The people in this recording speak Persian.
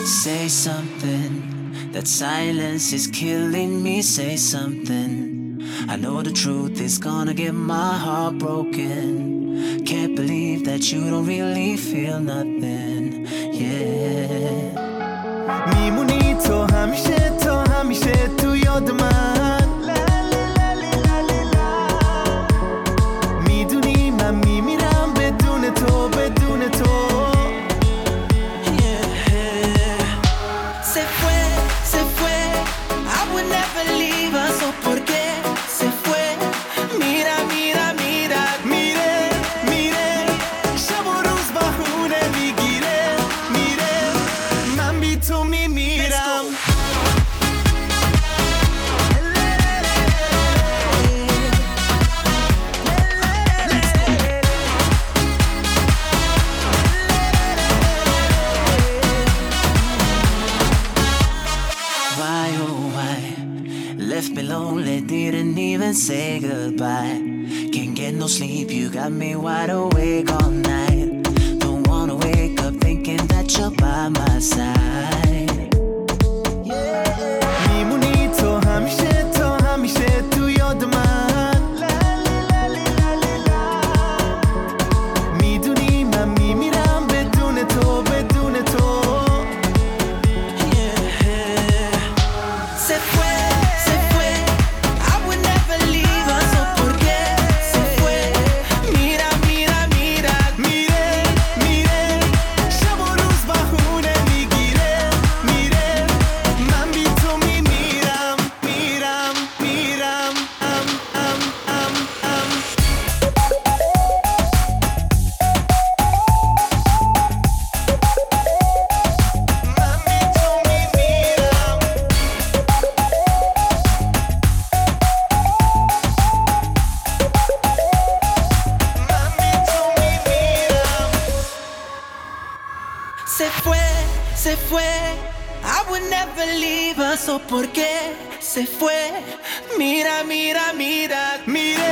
Say something, that silence is killing me. Say something, I know the truth is gonna get my heart broken. Can't believe that you don't really feel nothing, yeah. میمونی تو همیشه تو یاد من. میدونی من میمیرم بدون تو بدون تو. Se fue, I would never leave her. So por qué se fue? Mira, mira, mira. میره شب و روز بهونه میگیره. میره من بی تو میمیرم. Why, oh why, left me lonely, didn't even say goodbye. Can't get no sleep, you got me wide awake all night. Don't wanna wake up thinking that you're by my side. میمونی تو همیشه تو یاد من. میدونی من میمیرم بدون تو بدون تو. Se fue, I would never leave her. So por qué se fue? Mira, mira, mira. میره شب و روز بهونه میگیره. میره من بی تو میمیرم. میرم ام ام ام ام. من بی تو میمیرم. من بی تو میمیرم. Se fue, I would never leave her. So por qué se fue? Mira, mira, mira. میره